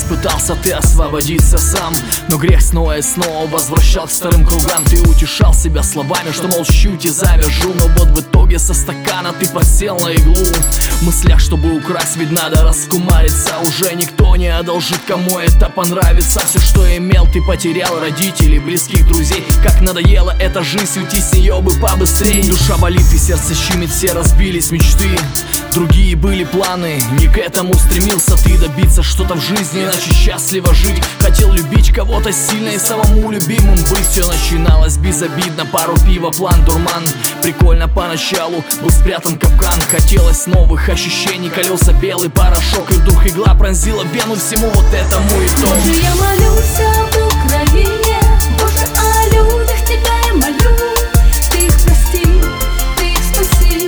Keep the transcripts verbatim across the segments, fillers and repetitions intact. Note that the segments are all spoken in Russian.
раз пытался ты освободиться сам, но грех снова и снова возвращал к старым кругам. Ты утешал себя словами, что мол чуть и завяжу, но вот в итоге со стакана ты подсел на иглу. В мыслях, чтобы украсть, ведь надо раскумариться. Уже никто не одолжит, кому это понравится. Все, что имел, ты потерял, родителей, близких, друзей. Как надоела эта жизнь, уйти с нее бы побыстрей. Душа болит и сердце щемит, все разбились мечты. Другие были планы, не к этому стремился ты добиться что-то в жизни, иначе счастливо жить. Хотел любить кого-то сильно и самому любимым быть. Все начиналось безобидно, пару пива, план, дурман. Прикольно поначалу, был спрятан капкан. Хотелось новых ощущений, колеса, белый порошок. И вдруг игла пронзила вену, всему вот этому итог. Боже, я молюсь об Украине, Боже, о людях тебя я молю. Ты их прости, ты их спаси,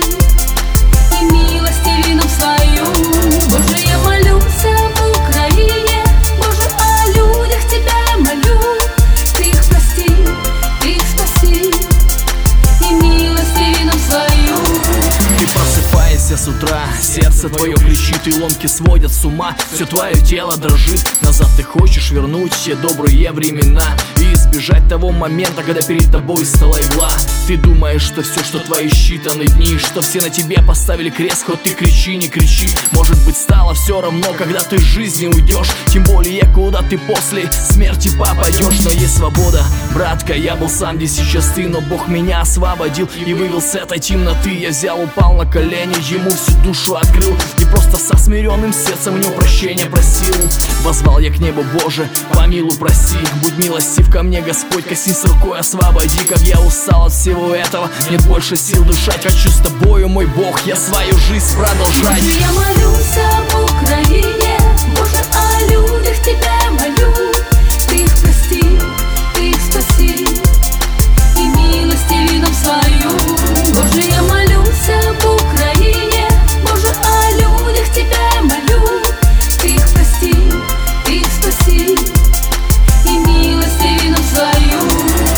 и милостиви нам свою. Боже, я молюсь об Украине, Боже, о людях тебя я молю. Ты их прости, ты их спаси, и милостиви нам свою. Ты просыпаешься с утра, сердце твое кричит, и ломки сводят с ума. Все твое тело дрожит, назад ты хочешь вернуть все добрые времена и избежать того момента, когда перед тобой стала игла. Ты думаешь, что все, что твои считанные дни, что все на тебе поставили крест, хоть ты кричи, не кричи. Может быть, стало все равно, когда ты из жизни уйдешь, тем более, куда ты после смерти попадешь. Но есть свобода, братка, я был сам, где сейчас ты, но Бог меня освободил и вывел с этой темноты. Я взял, упал на колени, ему всю душу открыл, и просто со смиренным сердцем у него прощения просил. Возвал я к небу: Боже, помилуй, прости, будь милостив ко мне, Господь, коснись рукой, освободи. Как я устал от всего этого, нет больше сил дышать. Хочу с тобою, мой Бог, я свою жизнь продолжать. Боже, я молюсь об Украине, Боже, о людях тебя я молю. Ты их прости, ты их спаси, и милостиви нам свою. Боже, я молюсь об Украине, Боже, о людях тебя я молю. Ты их прости, ты их спаси, и милостиви нам свою.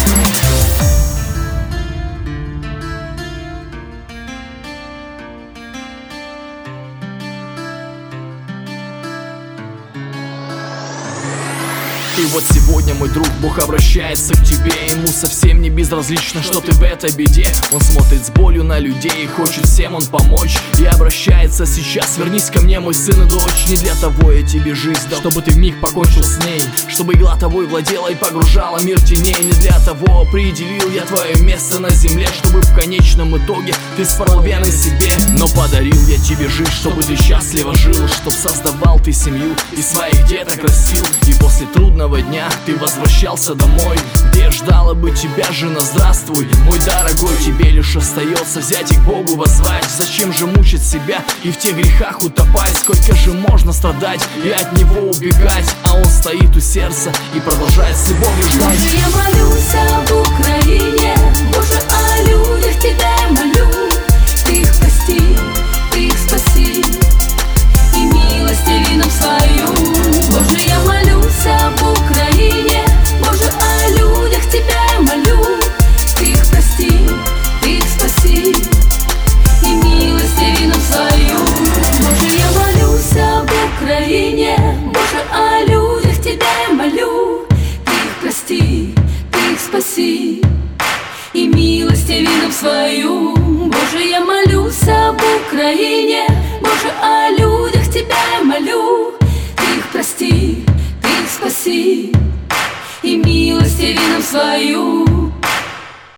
И вот сегодня, мой друг, Бог обращается к тебе. Ему совсем не безразлично, что ты в этой беде. Он смотрит с болью на людей и хочет всем он помочь. И обращается сейчас: вернись ко мне, мой сын и дочь. Не для того я тебе жизнь дал, чтобы ты вмиг покончил с ней, чтобы игла тобой владела и погружала мир теней. Не для того определил я твое место на земле, чтобы в конечном итоге ты спорол вены себе. Но подарил я тебе жизнь, чтобы ты счастливо жил, чтоб создавал ты семью и своих деток растил. И после трудного дня ты возвращался домой, где ждала бы тебя жена. Здравствуй, мой дорогой, тебе лишь остается взять и к Богу воззвать. Зачем же мучить себя и в тех грехах утопать? Сколько же можно страдать и от него убегать? А он стоит у сердца и продолжает с любовью ждать. Боже, я молюсь об Украине, Боже, о людях тебя я молю. Ты их прости, ты их спаси, и милостиви нам свою. Боже, я молюсь об Украине, Боже, о людях тебя я молю. Ты их прости, ты их спаси, и милостиви нам свою. Боже, я молюсь об Украине, Боже, о людях тебя я молю. Ты их прости, ты их спаси, и милостиви нам свою. Боже, я молюсь об Украине, Боже, о людях тебя я молю. Ты их прости, ты их спаси, и милостиви нам свою.